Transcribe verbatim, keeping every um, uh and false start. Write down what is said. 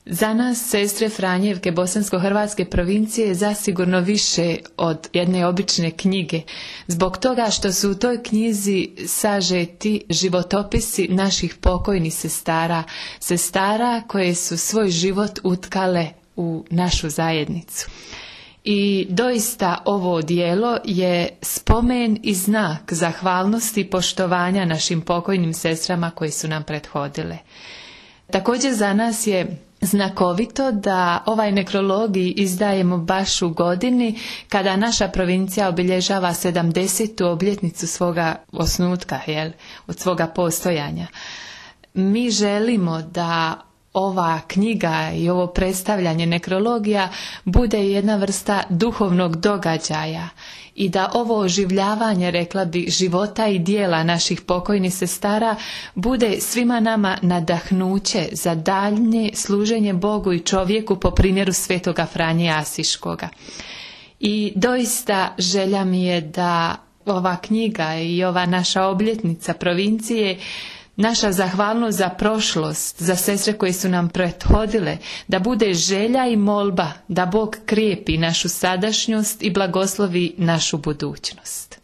Za nas, sestre Franjevke Bosansko-hrvatske provincije, je zasigurno više od jedne obične knjige, zbog toga što su u toj knjizi sažeti životopisi naših pokojnih sestara, sestara koje su svoj život utkale u našu zajednicu. I doista ovo djelo je spomen i znak zahvalnosti i poštovanja našim pokojnim sestrama koje su nam prethodile. Također za nas je znakovito da ovaj nekrologij izdajemo baš u godini kada naša provincija obilježava sedamdesetu obljetnicu svoga osnutka, jel, od svoga postojanja. Mi želimo da ova knjiga i ovo predstavljanje nekrologija bude jedna vrsta duhovnog događaja i da ovo oživljavanje, rekla bi, života i dijela naših pokojnih sestara bude svima nama nadahnuće za daljnje služenje Bogu i čovjeku po primjeru svetoga Franje Asiškoga. I doista želja mi je da ova knjiga i ova naša obljetnica provincije, naša zahvalnost za prošlost, za sestre koje su nam prethodile, da bude želja i molba da Bog krijepi našu sadašnjost i blagoslovi našu budućnost.